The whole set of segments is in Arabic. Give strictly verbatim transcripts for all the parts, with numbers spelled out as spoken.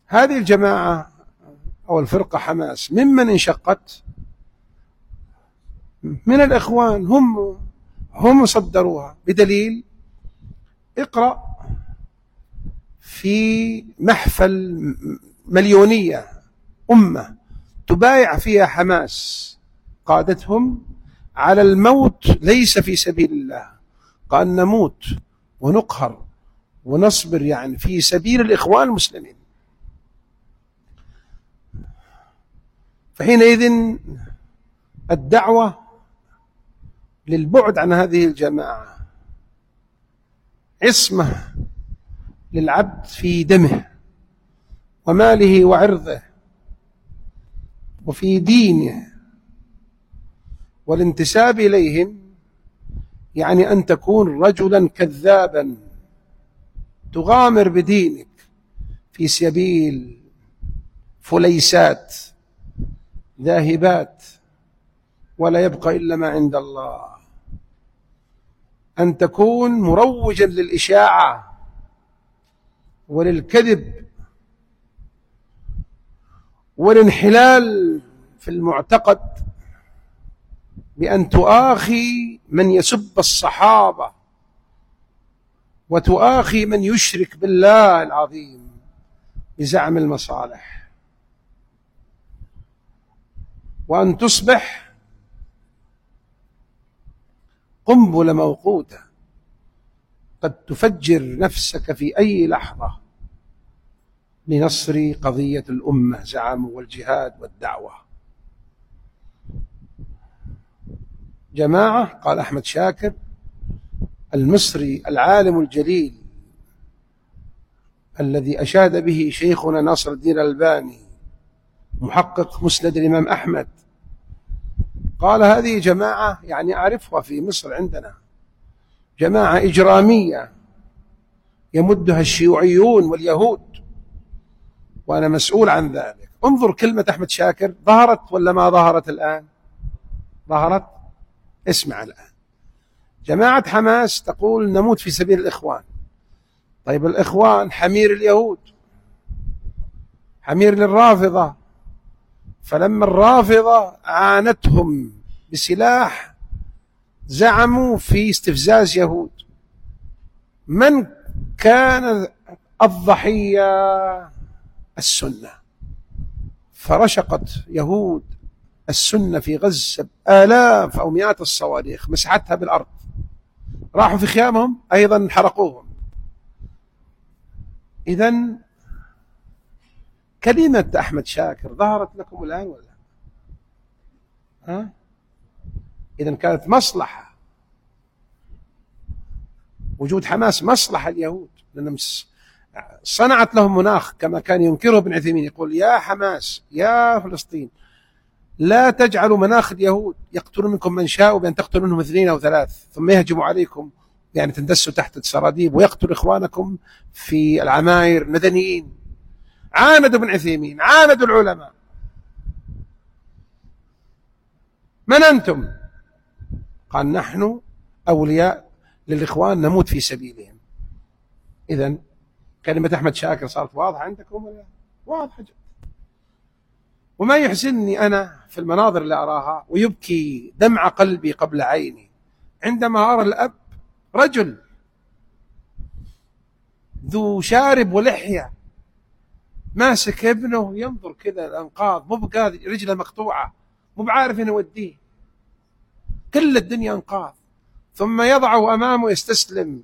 هذه الجماعة أو الفرقة حماس ممن انشقت؟ من الإخوان، هم هم صدروها. بدليل اقرأ في محفل مليونية أمة تبايع فيها حماس قادتهم على الموت ليس في سبيل الله، قال نموت ونقهر ونصبر يعني في سبيل الإخوان المسلمين. فحينئذ الدعوة للبعد عن هذه الجماعة عصمة للعبد في دمه وماله وعرضه وفي دينه، والانتساب إليهم يعني أن تكون رجلا كذابا تغامر بدينك في سبيل فليسات ذاهبات ولا يبقى إلا ما عند الله، أن تكون مروجا للإشاعة وللكذب والانحلال في المعتقد بأن تؤاخي من يسب الصحابة وتؤاخي من يشرك بالله العظيم بزعم المصالح، وأن تصبح قنبلة موقوتة قد تفجر نفسك في أي لحظة لنصر قضية الأمة زعموا والجهاد والدعوة. جماعة قال أحمد شاكر المصري العالم الجليل الذي أشاد به شيخنا ناصر الدين الألباني محقق مسند الإمام أحمد، قال هذه جماعة يعني أعرفها في مصر عندنا، جماعة إجرامية يمدها الشيوعيون واليهود وأنا مسؤول عن ذلك. انظر كلمة أحمد شاكر ظهرت ولا ما ظهرت الآن؟ ظهرت. اسمع الآن، جماعة حماس تقول نموت في سبيل الإخوان. طيب الإخوان حمير اليهود، حمير للرافضة، فلما الرافضة عانتهم بسلاح زعموا في استفزاز يهود، من كان الضحية؟ السنة، فرشقت يهود السنة في غزة آلاف أو مئات الصواريخ مسحتها بالأرض، راحوا في خيامهم أيضا حرقوهم. إذن كلمة أحمد شاكر ظهرت لكم الآن ولا ها؟ إذن كانت مصلحة وجود حماس، مصلحة اليهود، لأنهم صنعت لهم مناخ كما كان ينكره ابن عثيمين، يقول يا حماس يا فلسطين لا تجعلوا مناخ اليهود يقتلون منكم من شاء بأن تقتلوا منهم اثنين أو ثلاث ثم يهجموا عليكم يعني تندسوا تحت السراديب ويقتل إخوانكم في العماير مدنيين. عاندوا ابن عثيمين، عاندوا العلماء. من أنتم؟ قال نحن أولياء للإخوان نموت في سبيلهم. إذن كلمة أحمد شاكر صارت واضحة عندكم ولا؟ واضحة جدا. وما يحزنني أنا في المناظر اللي أراها ويبكي دمع قلبي قبل عيني عندما أرى الأب رجل ذو شارب ولحية ماسك ابنه ينظر كذا الأنقاض، مو بقى رجله مقطوعة، مو بعارف إنه يوديه، كل الدنيا أنقاض، ثم يضعه أمامه يستسلم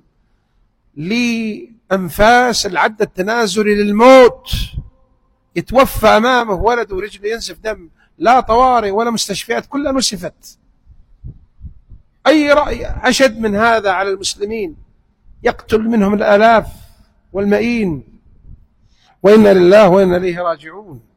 لأنفاس العد التنازلي للموت، يتوفى أمامه ولده ورجله ينزف دم، لا طوارئ ولا مستشفيات، كلها نسفت. أي رأي أشد من هذا على المسلمين؟ يقتل منهم الآلاف والمئين، وإنا لله وإنا إليه راجعون.